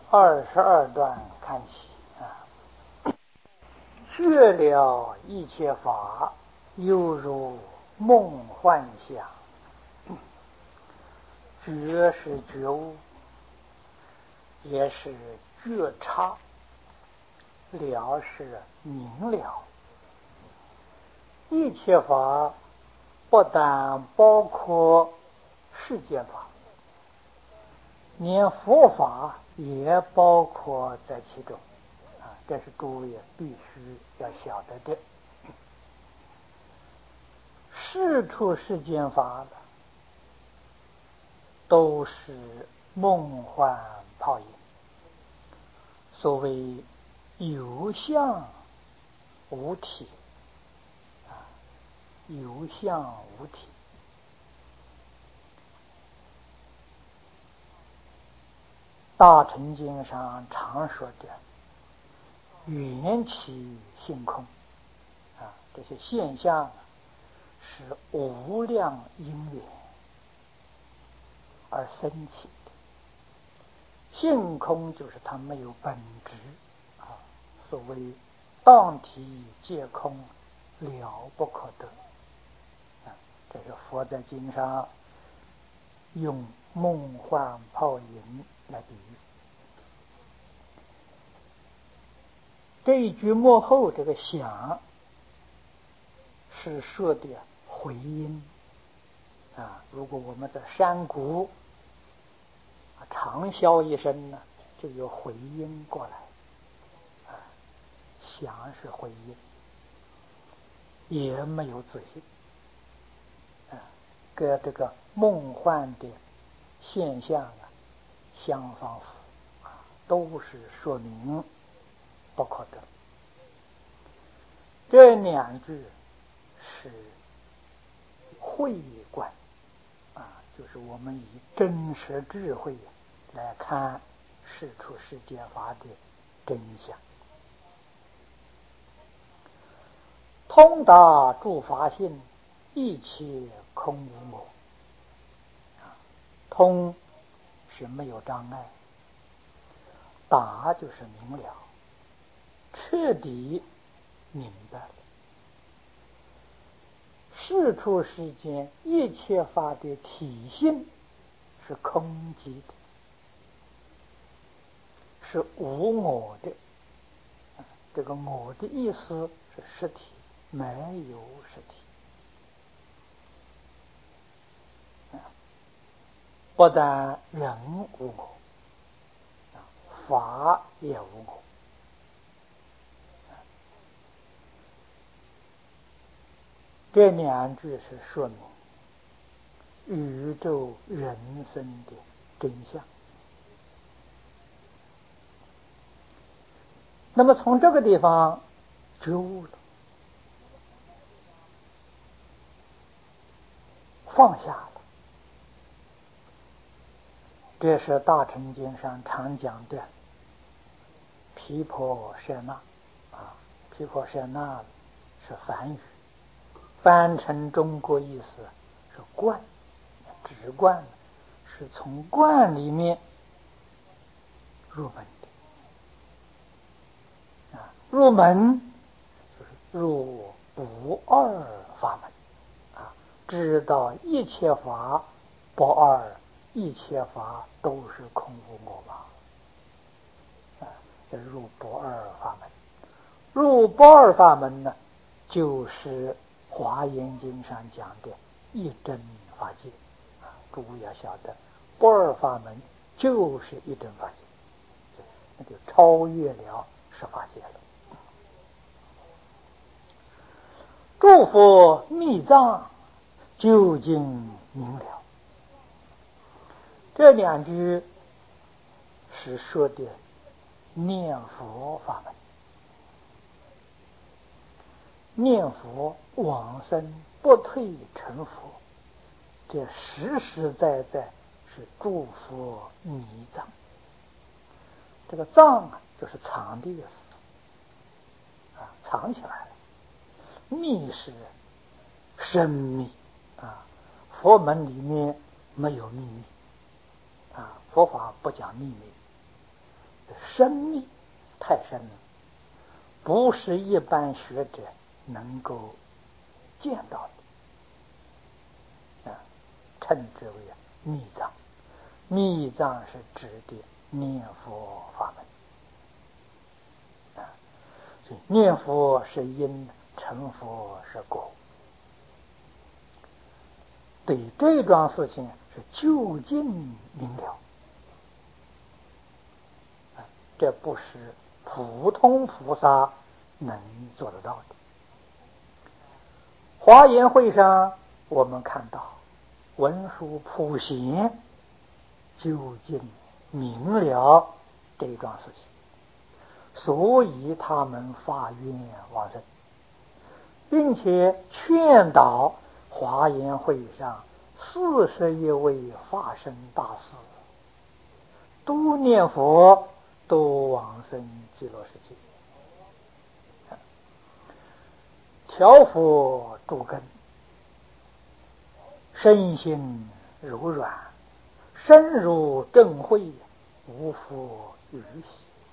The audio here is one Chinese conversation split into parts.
22段看起觉了一切法，犹如梦幻想。觉是觉悟，也是觉察，了是明了。一切法不但包括世间法，连佛法也包括在其中这是诸位必须要晓得的。世出世间法都是梦幻泡影，所谓有相无体有相无体。大乘经上常说的缘起性空这些现象是无量因缘而生起的。性空就是它没有本质所谓当体皆空，了不可得这是佛在经上用梦幻泡影来比喻。这一句末后这个想是说的回音如果我们的山谷长啸一声呢，就有回音过来想是回音，也没有嘴跟这个梦幻的现象相仿佛都是说明不可得。这两句是慧观就是我们以真实智慧来看世出世间法的真相。通达诸法性，一切空无我。通是没有障碍，达就是明了，彻底明白了。世出世间一切法的体性是空寂的，是无我的。这个我的意思是实体，没有实体不但人无我，法也无我。这两句是说明宇宙人生的真相。那么从这个地方觉悟了，放下了，这是大乘经上常讲的毗婆舍那毗婆舍那是梵语，翻成中国意思是观，止观是从观里面入门的入门就是入不二法门知道一切法不二，一切法都是空无我嘛这入不二法门。入不二法门呢，就是华严经上讲的一真法界诸位要晓得，不二法门就是一真法界，那就超越了十法界了。诸佛密藏究竟明了，这两句是说的念佛法门。念佛往生不退成佛，这实实在在是诸佛密藏。这个藏就是藏的意思藏起来了。密是深密佛门里面没有秘密佛法不讲秘密， 深密，太深了，不是一般学者能够见到的称之为密藏。密藏是指的念佛法门所以念佛是因，成佛是果。对这桩事情是究竟明了，这不是普通菩萨能做得到的。华严会上我们看到文殊普贤究竟明了这桩事情，所以他们发愿往生，并且劝导华严会上41位法身大士都念佛，都往生极乐世界。调伏诸根，身心柔软，深入正慧，无复于喜。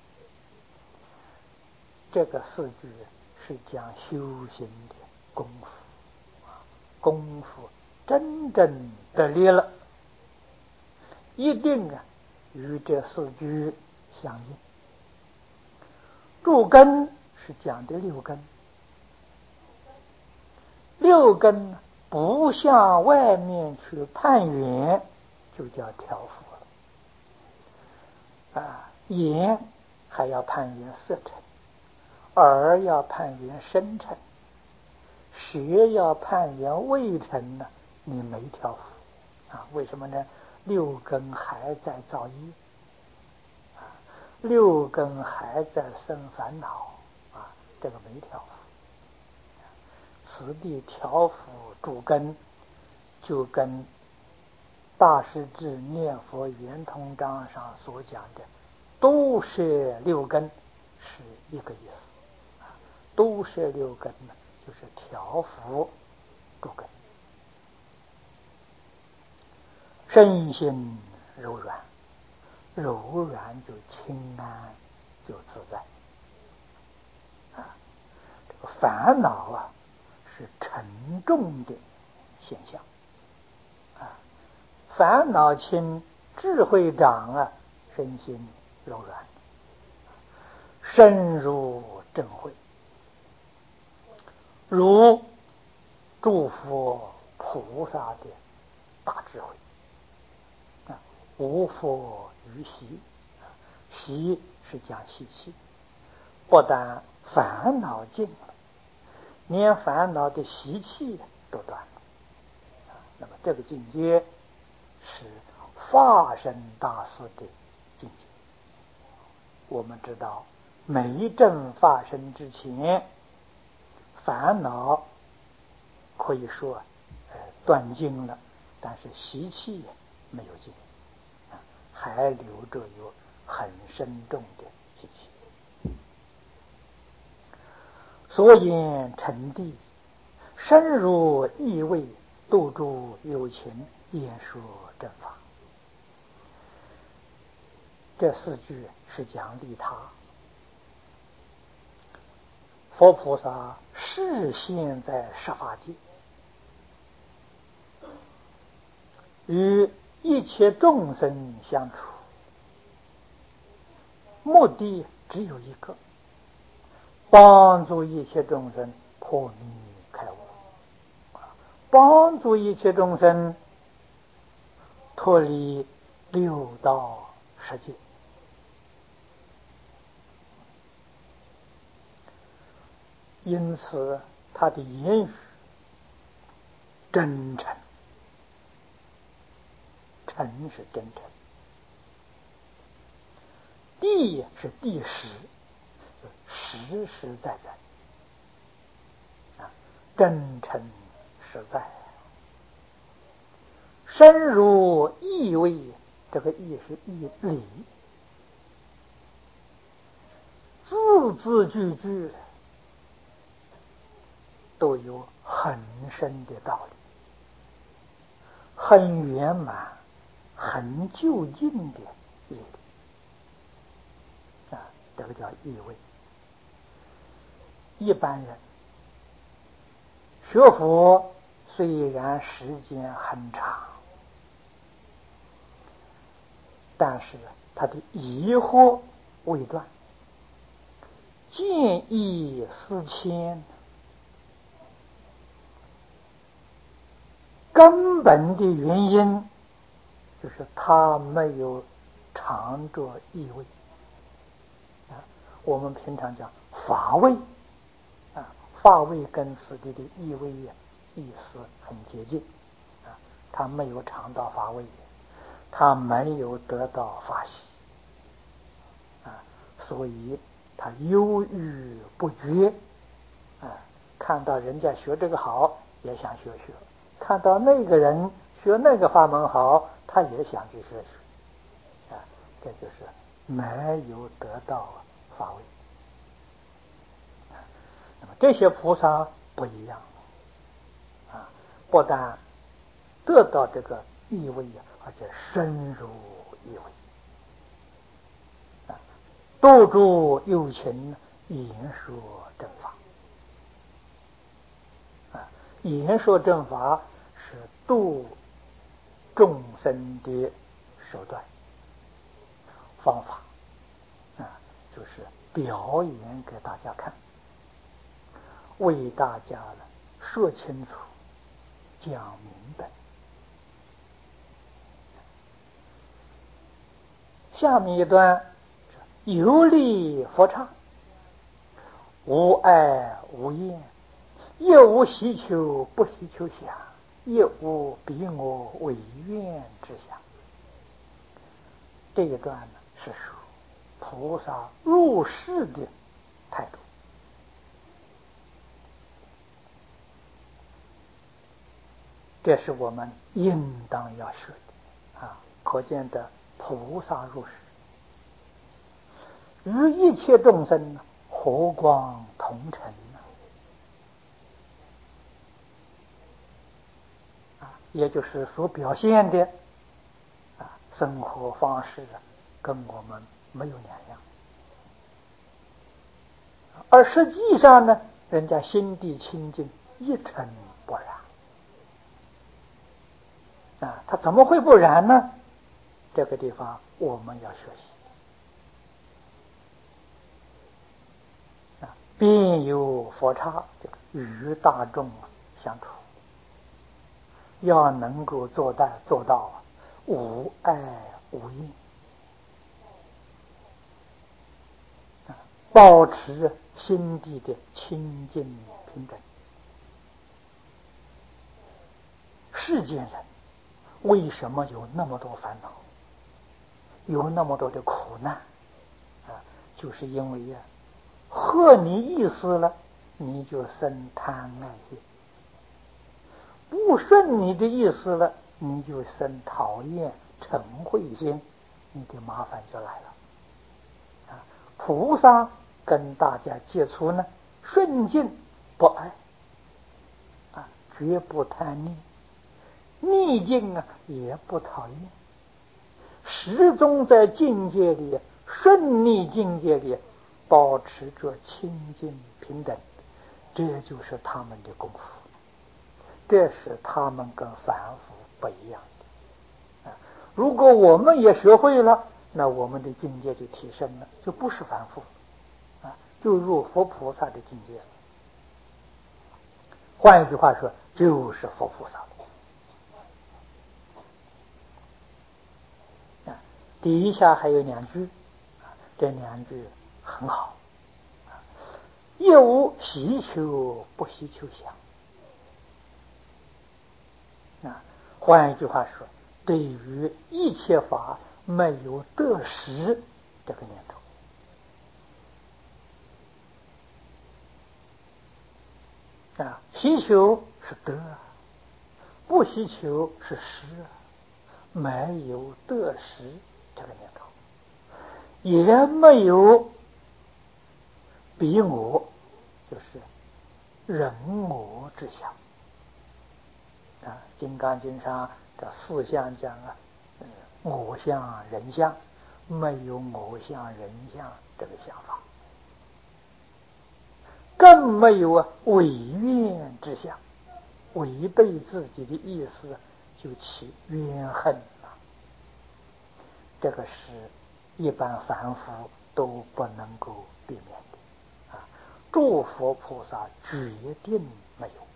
这个4句是讲修行的功夫，功夫真正得力了，一定与这4句相应。诸根是讲的6根，6根不向外面去攀缘，就叫调伏了。眼还要攀缘色尘，耳要攀缘声尘，舌要攀缘味尘呢，你没调伏为什么呢？6根还在造业，6根还在生烦恼这个没调伏。此地调伏诸根，就跟大师至念佛圆通章上所讲的都是6根是一个意思都是6根呢，就是调伏诸根，身心柔软，柔软就轻安，就自在这个烦恼是沉重的现象烦恼轻，智慧长身心柔软，深入正慧，如诸佛菩萨的大智慧无复于习。习是讲习气，不但烦恼尽了，连烦恼的习气都断了那么这个境界是法身大士的境界。我们知道没证发生之前，烦恼可以说断尽了，但是习气没有尽还留着有很深重的习气。所言成谛，深入意味，度诸有情，言说正法。这4句是讲利他。佛菩萨示现在十法界，与一切众生相处，目的只有一个，帮助一切众生破迷开悟，帮助一切众生脱离6道世界。因此他的言语真诚，诚是真诚，谛是谛实，实实在在真诚实在，深入意味，这个意是义理，字字句句都有很深的道理，很圆满，很究竟的义理。 这个叫意味。一般人学佛虽然时间很长，但是他的疑惑未断，见异思迁，根本的原因就是他没有尝着意味啊。我们平常讲法味啊，法味跟此地的意味意思很接近啊，他没有尝到法味，他没有得到法喜啊，所以他犹豫不决啊。看到人家学这个好，也想学；看到那个人学那个法门好，他也想去学啊。这就是没有得到法味。那么这些菩萨不一样啊，不但得到这个意味，而且深入意味啊。度诸有情，言说正法啊，言说正法是度众生的手段方法啊，就是表演给大家看，为大家说清楚，讲明白。下面一段有理佛唱，无爱无厌，亦无希求不希求想，亦无彼我为愿之想。这一段呢，是说菩萨入世的态度。这是我们应当要学的啊！可见的菩萨入世，与一切众生和光同尘啊，也就是所表现的啊生活方式跟我们没有两样，而实际上呢，人家心地清净，一尘不染啊，他怎么会不然呢？这个地方我们要学习啊，便有佛刹，与大众相处，要能够做到无爱无厌啊，保持心地的清净平等。世间人为什么有那么多烦恼，有那么多的苦难啊？就是因为合你意思了，你就生贪爱心；不顺你的意思了，你就生讨厌嗔恚心，你的麻烦就来了啊！菩萨跟大家接触呢，顺境不爱啊，绝不贪念；逆境啊，也不讨厌，始终在境界里，顺逆境界里保持着清净平等，这就是他们的功夫，这是他们跟凡夫不一样的啊！如果我们也学会了，那我们的境界就提升了，就不是凡夫啊，就入佛菩萨的境界了。换一句话说，就是佛菩萨。底下还有两句，这两句很好，亦无希求不希求想啊。换一句话说，对于一切法没有得失这个念头啊。希求是得，不希求是失，没有得失这个念头，也没有彼我，就是人我之想啊。金刚经上这四相讲啊，我相、人相， 没有我相人相这个想法，更没有违怨之相，违背自己的意思就起怨恨了。这个是一般凡夫都不能够避免的诸佛菩萨决定没有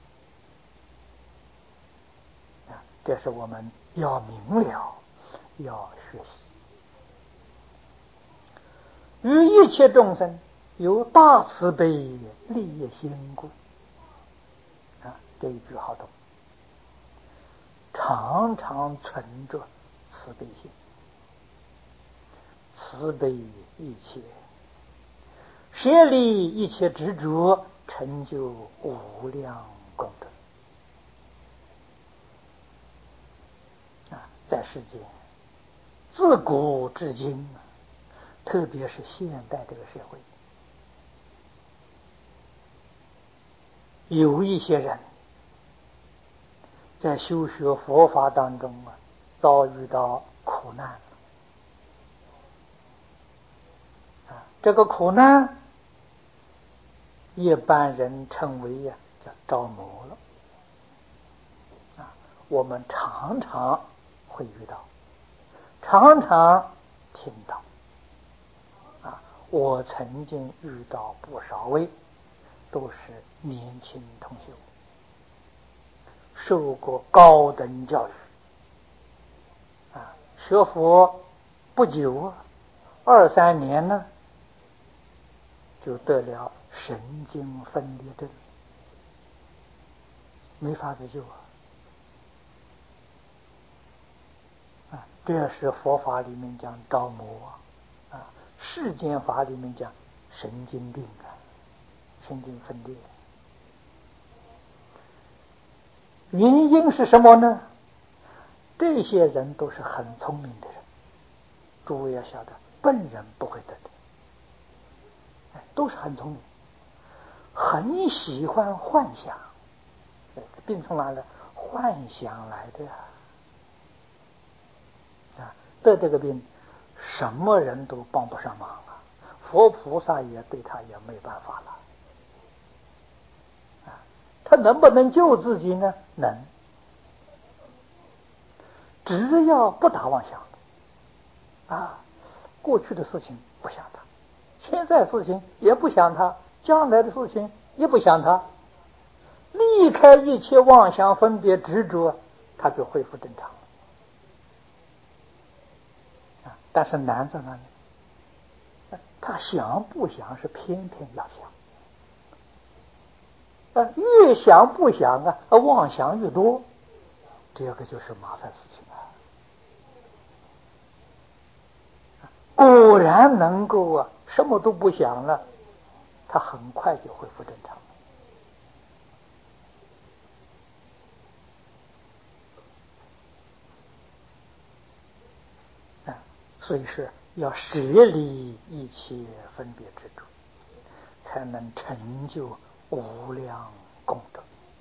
这是我们要明了，要学习。于一切众生有大慈悲利心故这一句好懂，常常存着慈悲心，慈悲一切，舍离一切执着，成就无量功德在世间自古至今特别是现代这个社会，有一些人在修学佛法当中遭遇到苦难这个苦难一般人称为叫着魔了我们常常会遇到，常常听到我曾经遇到不少位都是年轻同学，受过高等教育学佛不久2-3年呢，就得了神经分裂症，没法子救这是佛法里面讲着魔世间法里面讲神经病神经分裂。原因是什么呢？这些人都是很聪明的人，诸位要晓得，笨人不会得的，都是很聪明，很喜欢幻想。病从哪来？幻想来的得这个病，什么人都帮不上忙佛菩萨也对他也没办法了他能不能救自己呢？能，只要不打妄想过去的事情不想他，现在事情也不想他，将来的事情也不想他，离开一切妄想分别执着，他就恢复正常但是难在哪里？他想不想是偏偏要想越想不想妄想越多，这个就是麻烦事情果然能够什么都不想了，他很快就恢复正常所以是要舍离一切分别执着，才能成就无量功德。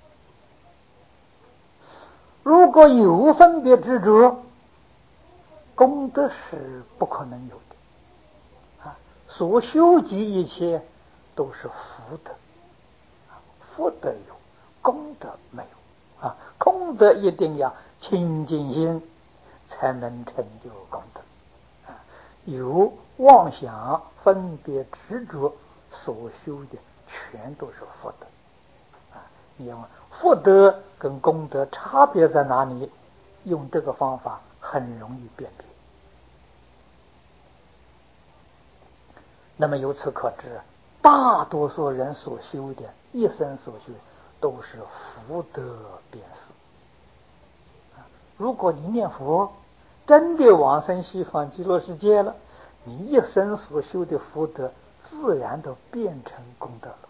如果有分别执着，功德是不可能有的所修集一切都是福德福德有，功德没有功德一定要清净心才能成就功德有妄想分别执着所修的全都是福德你要问福德跟功德差别在哪里？用这个方法很容易辨别。那么由此可知，大多数人所修的一生所修都是福德便是如果你念佛真的往生西方极乐世界了，你一生所修的福德自然都变成功德了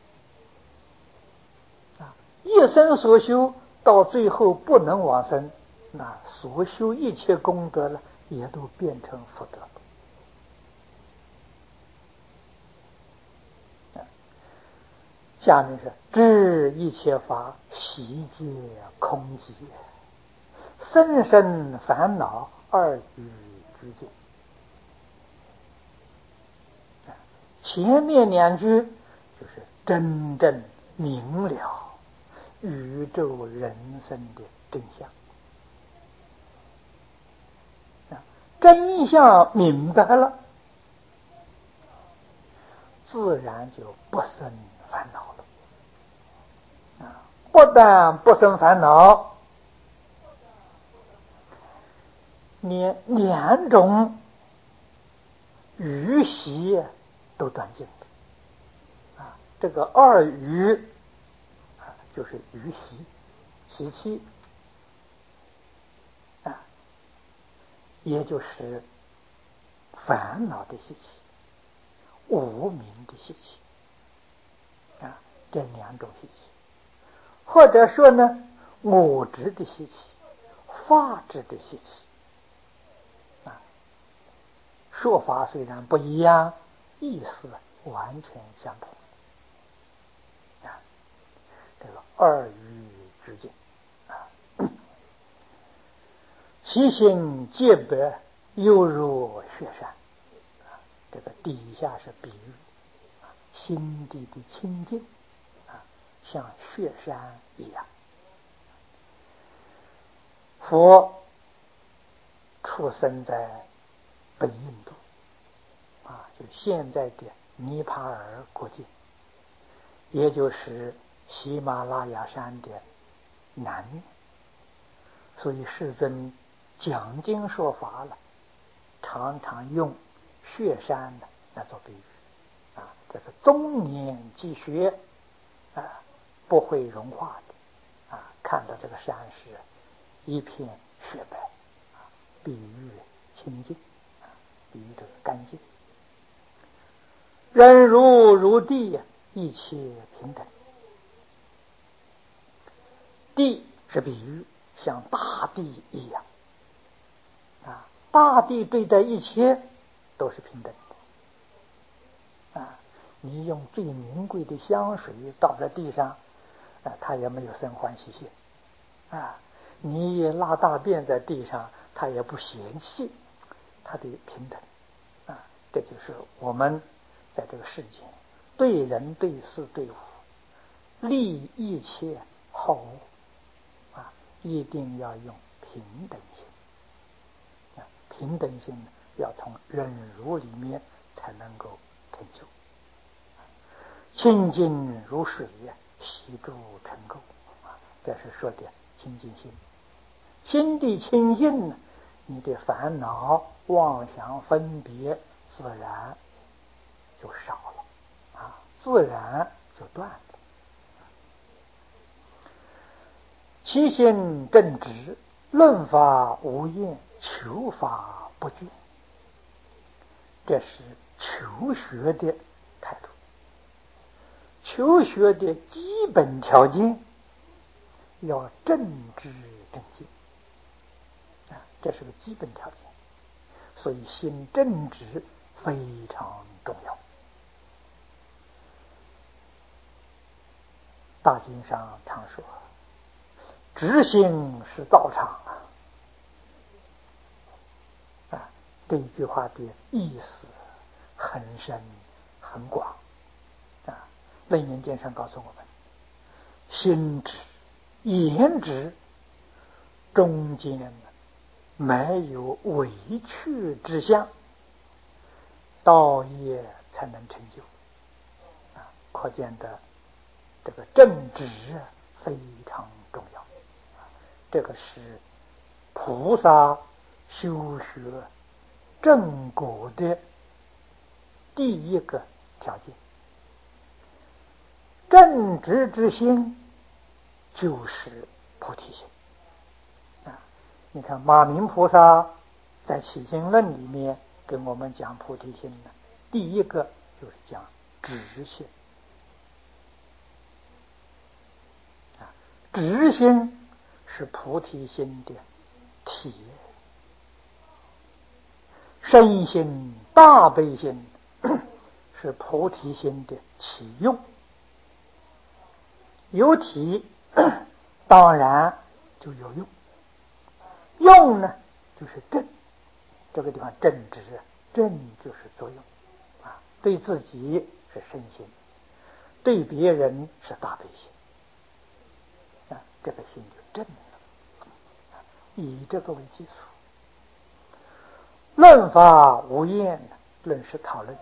一生所修到最后不能往生，那所修一切功德了也都变成福德了下面是知一切法悉皆空寂，生生烦恼二举俱尽前面两句就是真正明了宇宙人生的真相真相明白了，自然就不生烦恼了不但不生烦恼，连两种余习都断尽了这个二余就是余习习气也就是烦恼的习气、无明的习气这两种习气，或者说呢，我执的习气、法执的习气说法虽然不一样，意思完全相同这个二余之境其心洁白，犹如雪山这个底下是比喻心地的清净像雪山一样。佛出生在北印度就现在的尼泊尔国境，也就是喜马拉雅山的南面，所以世尊讲经说法了，常常用雪山来做比喻这是终年积雪不会融化的看到这个山是一片雪白比喻清净比喻这个干净。人如地，一切平等。地是比喻像大地一样大地对待一切都是平等的你用最名贵的香水倒在地上它也没有生欢喜心你拉大便在地上它也不嫌弃，它的平等这就是我们在这个世界对人对事对物利一切好恶一定要用平等心平等心要从忍辱里面才能够成就。清净如水洗诸尘垢这是说的清净心。心地清净你的烦恼妄想分别自然就少了自然就断了。其心正直，论法无厌，求法不倦，这是求学的态度。求学的基本条件要正知正见这是个基本条件，所以心正直非常重要。大经上常说直心是道场这一句话的意思很深很广楞严经上告诉我们，心直言直中间没有委屈之相，道业才能成就可见的这个正直非常重要这个是菩萨修学正果的第一个条件。正直之心就是菩提心你看马明菩萨在起心论里面跟我们讲菩提心呢，第一个就是讲直心直心是菩提心的体，身心大悲心是菩提心的起用。有体当然就有用，用呢就是正，这个地方正直，正就是作用对自己是身心，对别人是大悲心这个心就正了。以这个为基础，论法无厌，论是讨论，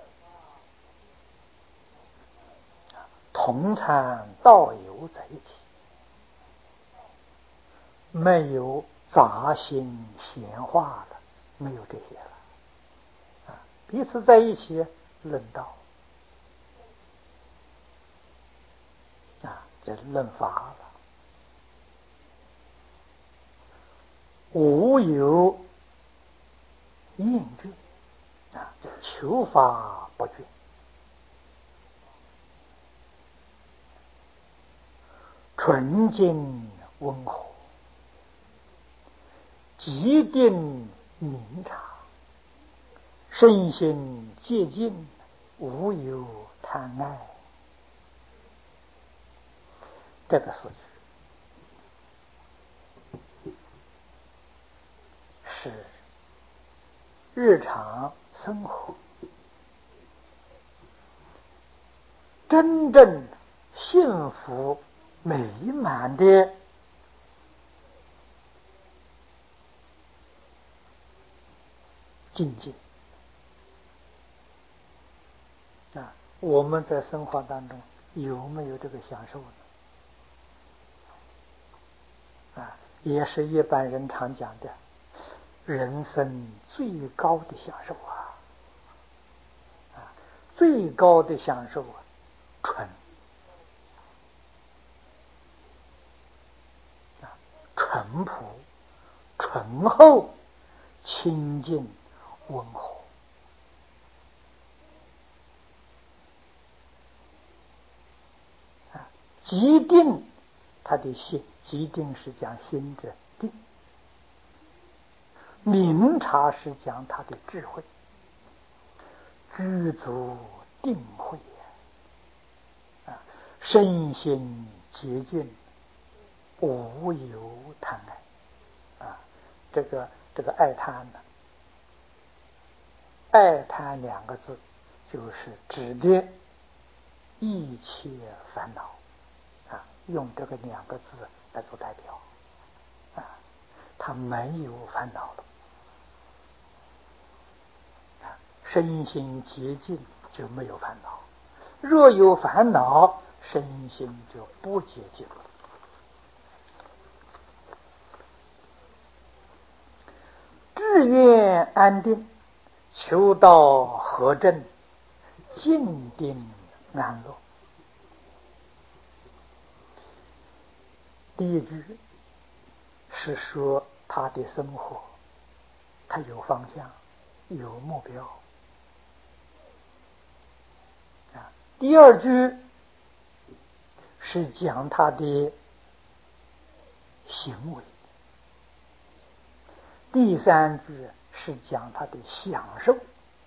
同参道友在一起，没有杂心闲话了，没有这些了彼此在一起论道这论法了。无有厌倦这求法不倦，纯净温和，极定明察，身心洁净，无有贪爱。这个四句是日常生活真正幸福美满的境界我们在生活当中有没有这个享受呢？也是一般人常讲的人生最高的享受最高的享受淳朴、醇厚、清净、温和极定，他的心极定是讲心者定，明察是讲他的智慧，知足定慧身心洁净，无有贪爱这个爱贪呢？爱贪两个字就是指的一切烦恼用这个两个字来做代表他没有烦恼了身心洁净就没有烦恼，若有烦恼身心就不洁净了。志愿安定，求道和正，静定安乐。第一句是说他的生活，他有方向，有目标第二句是讲他的行为，第三句是讲他的享受。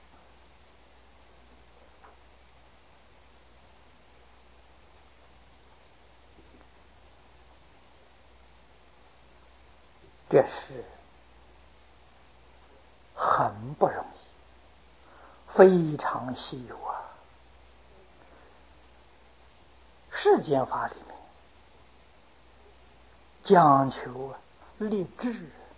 这是很不容易，非常稀有世间法里面讲求立志，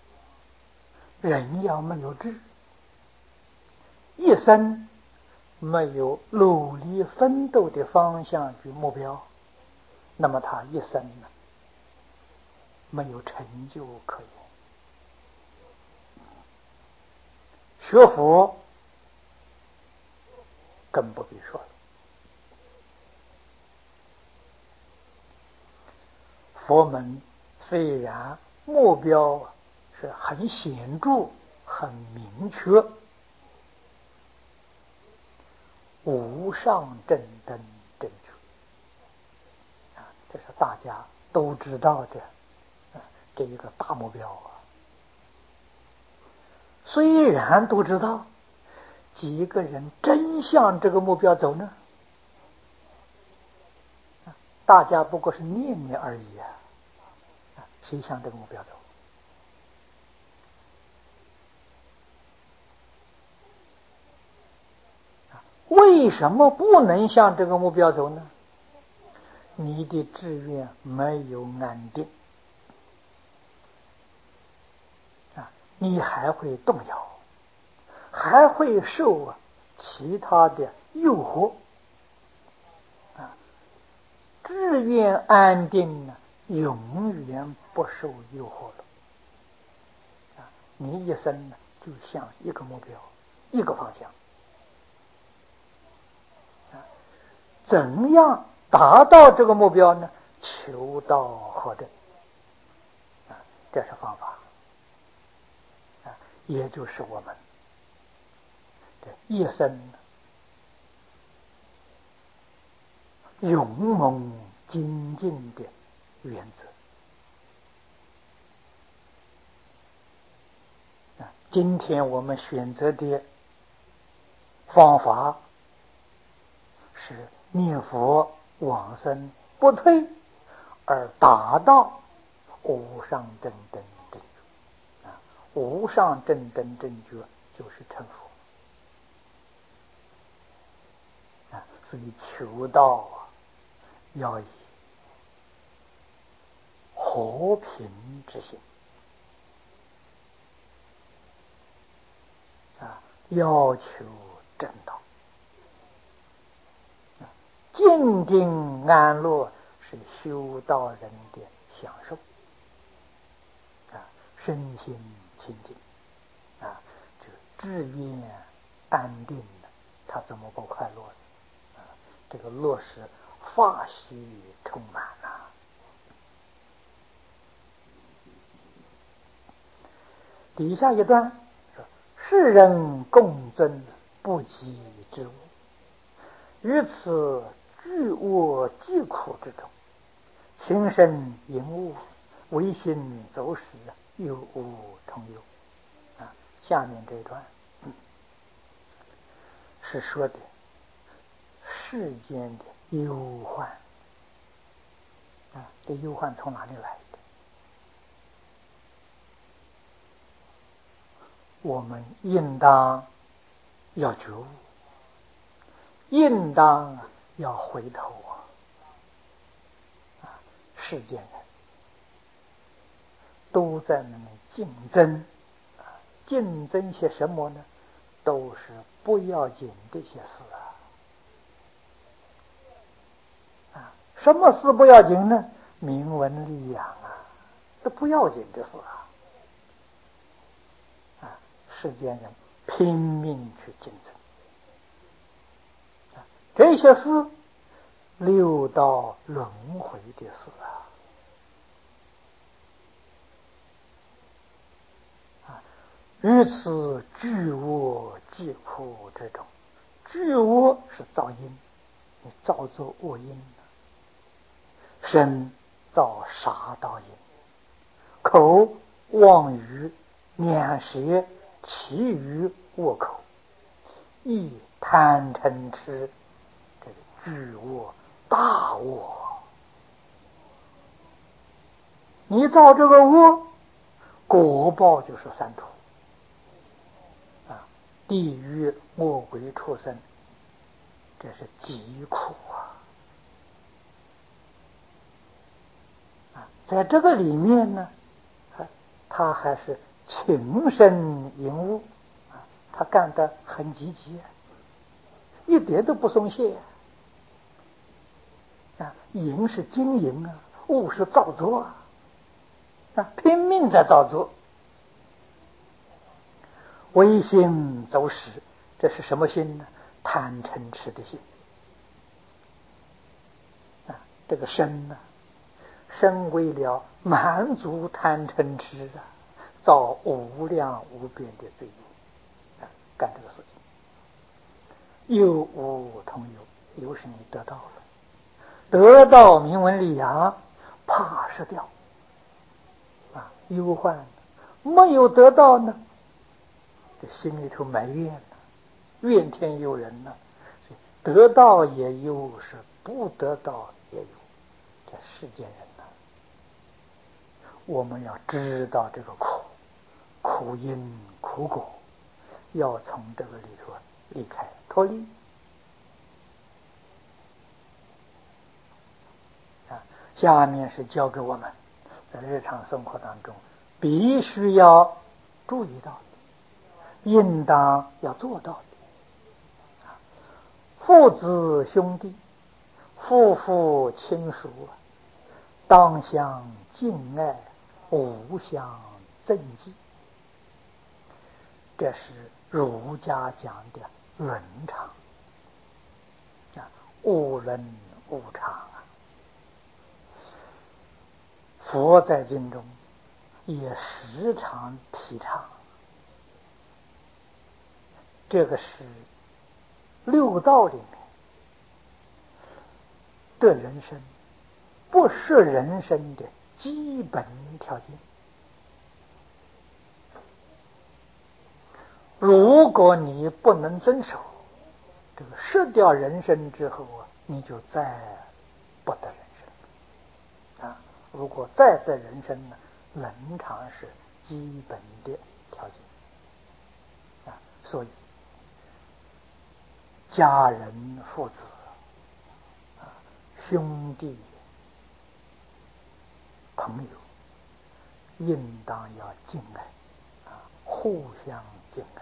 人要没有志，一生没有努力奋斗的方向与目标，那么他一生没有成就可言。学佛更不必说了，佛门虽然目标是很显著、很明确，无上正等正觉这是大家都知道的这一个大目标虽然都知道，几个人真向这个目标走呢？大家不过是念念而已谁向这个目标走？ 为什么不能向这个目标走呢？你的志愿没有安定啊，你还会动摇，还会受其他的诱惑啊。志愿安定呢，永远不受诱惑了啊。你一生呢，就向一个目标，一个方向啊。怎样达到这个目标呢？求道合正啊，这是方法啊，也就是我们这一生勇猛精进的原则啊。今天我们选择的方法是念佛往生不退，而达到无上正等正觉啊。无上正等正觉就是成佛啊。所以求道要以和平之心啊，要求正道啊。静定安乐是修道人的享受啊，身心清净啊，这志愿安定的，他怎么不快乐呢？啊，这个乐是法喜充满了。底下一段说：世人共尊不及之物，于此巨恶疾苦之中，心生淫恶，唯心走失，有无同有啊。下面这一段是说的世间的忧患啊，这忧患从哪里来的？我们应当要觉悟，应当要回头啊！世间人都在那么竞争啊，竞争些什么呢？都是不要紧的些事啊！什么事不要紧呢？名闻利养啊，这不要紧的事啊！世间人拼命去竞争啊，这些事六道轮回的事啊，于此巨恶疾苦之中，巨恶是造因，你造作恶因，身造杀盗因，口妄语两舌其余恶口，意贪嗔痴，这个巨恶大恶。你造这个恶，果报就是三途啊，地狱魔鬼畜生，这是极苦啊！在这个里面呢，他还是情深淫恶啊，他干得很积极，一点都不松懈啊！淫是经营啊，恶是造作啊，拼命在造作。唯心走失，这是什么心呢？贪嗔痴的心啊！这个身呢，身为了满足贪嗔痴啊，造无量无边的罪业啊，干这个事情。有无同有，有是你得到了，得到名闻利养，怕失掉啊，忧患没有得到呢，这心里头埋怨了，怨天尤人了，得到也有，是不得到也有。这世间人呢，我们要知道这个苦因苦果，要从这个里头离开脱离下面是教给我们在日常生活当中必须要注意到的，应当要做到的。父子兄弟，夫妇亲属，当相敬爱，互相赠济。这是儒家讲的伦常物伦物常啊。佛在经中也时常提倡，这个是六道里面的人生，不是人生的基本条件。如果你不能遵守这个失掉人生之后你就再不得人生如果再得人生呢，伦常是基本的条件所以家人父子兄弟朋友应当要敬爱互相敬爱，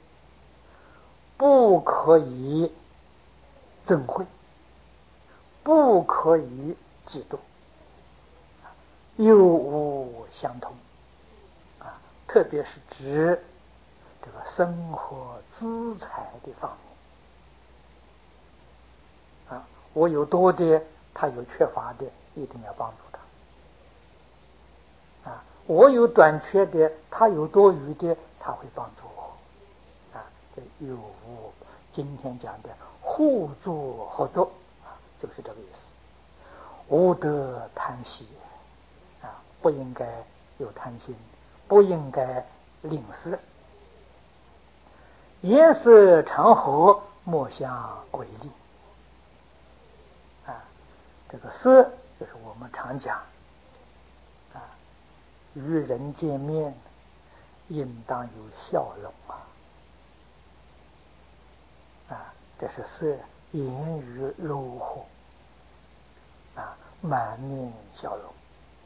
不可以憎恚，不可以嫉妒，有无相同特别是指这个生活资财的方面我有多的，他有缺乏的，一定要帮助他我有短缺的，他有多余的，他会帮助我这有无今天讲的互助合作就是这个意思。无得贪喜不应该有贪心，不应该吝啬。言色常和，莫相违逆这个色就是我们常讲与人见面应当有笑容这是色，言语柔和满面笑容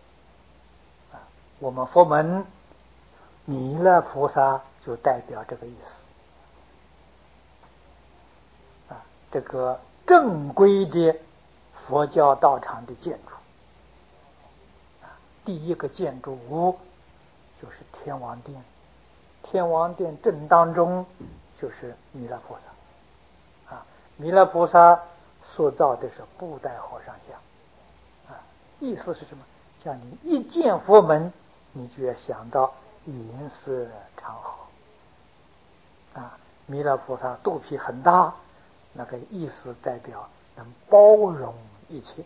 我们佛门弥勒菩萨就代表这个意思这个正规的佛教道场的建筑第一个建筑物就是天王殿，天王殿正当中就是弥勒菩萨弥勒菩萨塑造的是布袋和尚像意思是什么？叫你一见佛门你就要想到颜色常和弥勒菩萨肚皮很大，那个意思代表能包容一切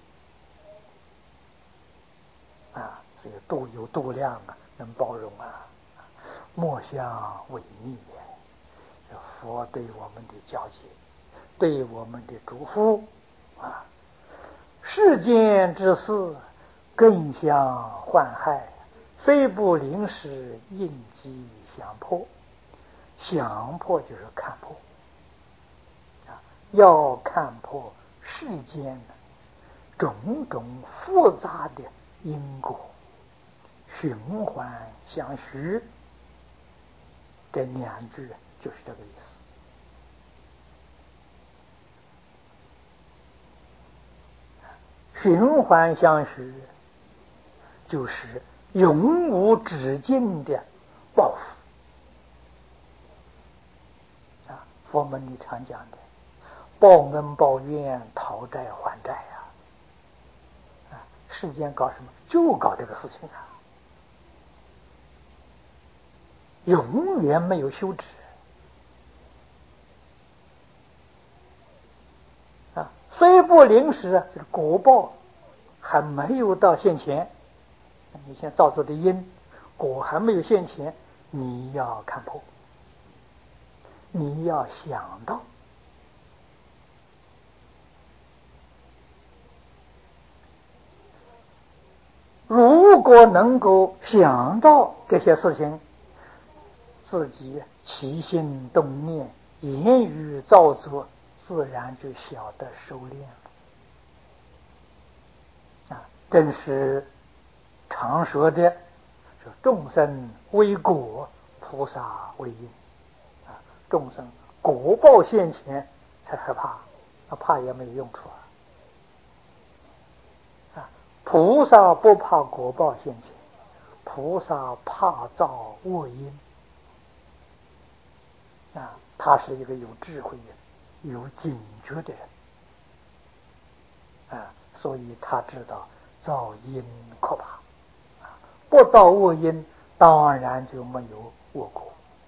所以度有度量能包容莫相违逆佛对我们的教诫，对我们的嘱咐世间之事更相患害，虽不临时应机相破。相破就是看破要看破世间种种复杂的因果循环相续，这两句就是这个意思。循环相续就是永无止境的报复佛门里常讲的报恩报怨，讨债还债世间搞什么？就搞这个事情永远没有休止虽不临时就是果报还没有到现前，你现在造作的因果还没有现前，你要看破，你要想到如果能够想到这些事情，自己起心动念言语造作自然就晓得收敛正是常说的说众生为果，菩萨为因啊。众生果报现前才害怕，怕也没有用处啊。菩萨不怕果报现前，菩萨怕造恶因啊。他是一个有智慧的、有警觉的人啊，所以他知道造因可怕啊，不造恶因，当然就没有恶果。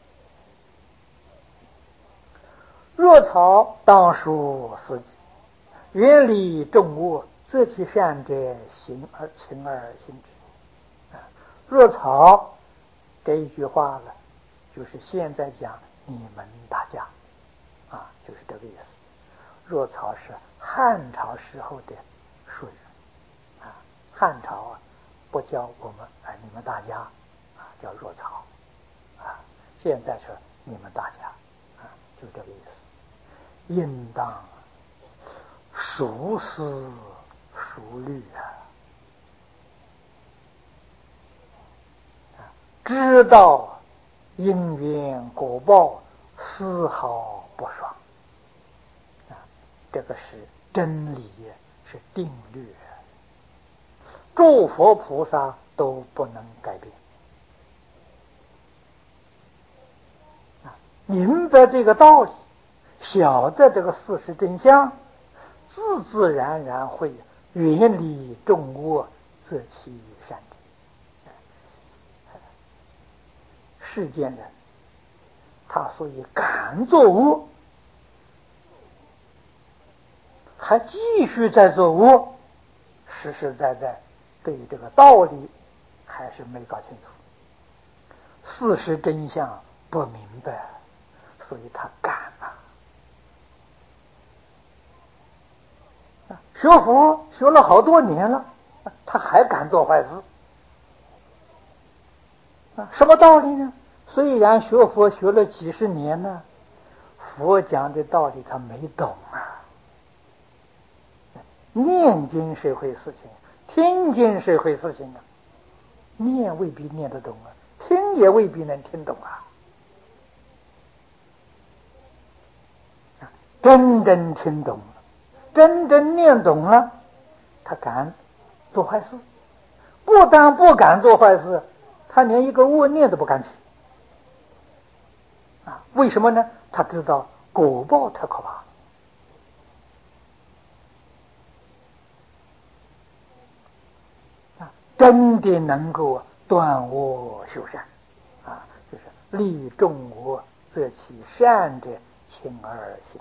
若草当属四季，远离众恶，则其善者行而勤而行之。若草这一句话呢，就是现在讲你们大家啊，就是这个意思。若草是汉朝时候的术语啊，汉朝啊不叫我们你们大家啊，叫若草啊。现在是你们大家啊，就这个意思。应当熟思熟虑知道因缘果报，丝毫不爽这个是真理，是定律，诸佛菩萨都不能改变明白这个道理，晓得这个事实真相，自自然然会远离众恶，择其善者。世间人他所以敢做恶，还继续在做恶，实实在在对于这个道理还是没搞清楚，事实真相不明白，所以他敢学佛学了好多年了，他还敢做坏事什么道理呢？虽然学佛学了几十年了，佛讲的道理他没懂念经是回事情，听经是回事情念未必念得懂听也未必能听懂真正听懂了，真正念懂了，他敢做坏事。不但不敢做坏事，他连一个恶念都不敢起为什么呢？他知道果报太可怕真的能够断恶修善就是利众恶，则其善者勤而行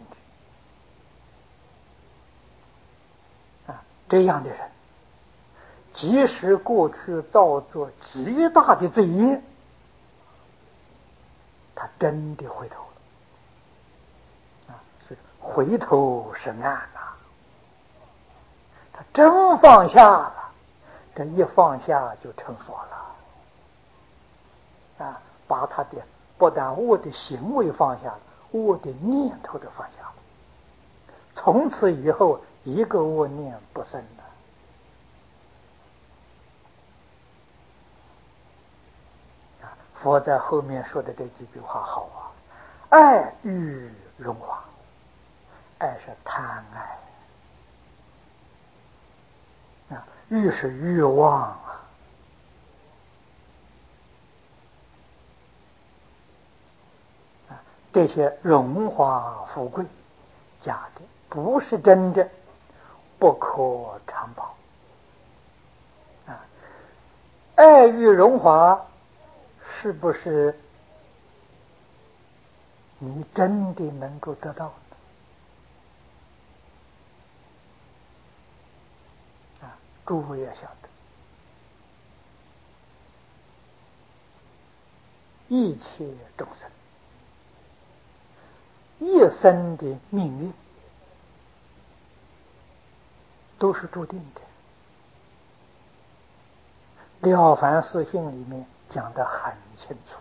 之这样的人，即使过去造作极大的罪业，他真的回头了是回头是岸他真放下了，这一放下就成佛了把他的不但恶的行为放下了，恶的念头都放下了，从此以后一个恶念不生了佛在后面说的这几句话好爱欲荣华，爱是贪爱欲是欲望这些荣华富贵假的，不是真的，不可长保爱欲荣华是不是你真的能够得到诸位也晓得，一切众生一生的命运都是注定的，《了凡四训》里面讲得很清楚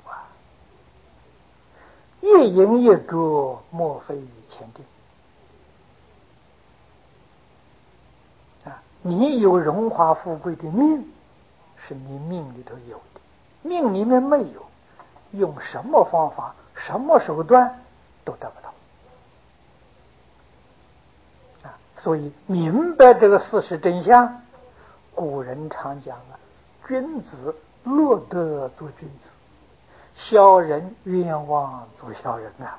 一因一果，莫非前定你有荣华富贵的命，是你命里头有的，命里面没有，用什么方法、什么手段都得不到。所以明白这个事实真相，古人常讲啊，君子乐得做君子，小人冤枉做小人啊。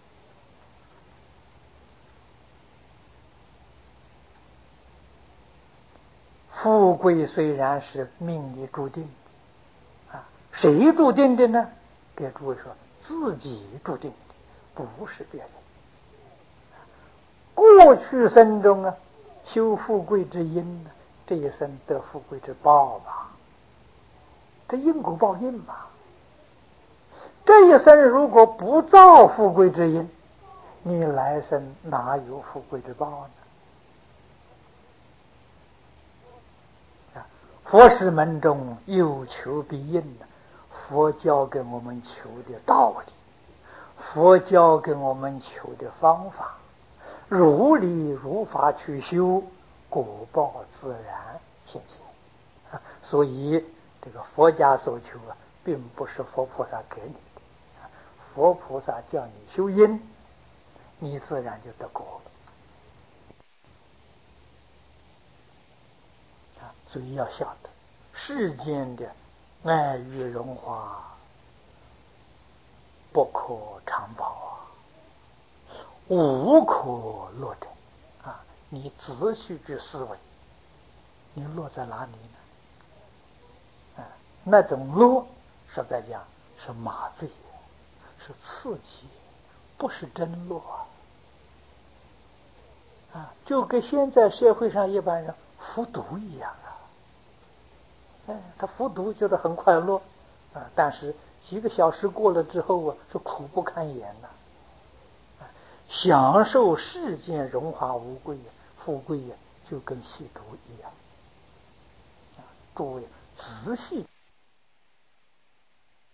富贵虽然是命里注定的啊，谁注定的呢？给诸位说，自己注定的，不是别人。过去生中啊，修富贵之因呢，这一生得富贵之报吧，这因果报应嘛。这一生如果不造富贵之因，你来生哪有富贵之报呢？佛事门中有求必应的，佛教给我们求的道理，佛教给我们求的方法，如理如法去修，果报自然现前。所以这个佛家所求啊，并不是佛菩萨给你的，佛菩萨叫你修因，你自然就得果了。所以要晓得，世间的爱欲荣华不可长保啊，无可乐者啊！你仔细去思维，你落在哪里呢？那种乐，实在讲是麻醉，是刺激，不是真乐啊！就跟现在社会上一般人服毒一样啊！他服毒觉得很快乐啊，但是几个小时过了之后啊，是苦不堪言呐！享受世间荣华无贵富贵就跟吸毒一样。诸位仔细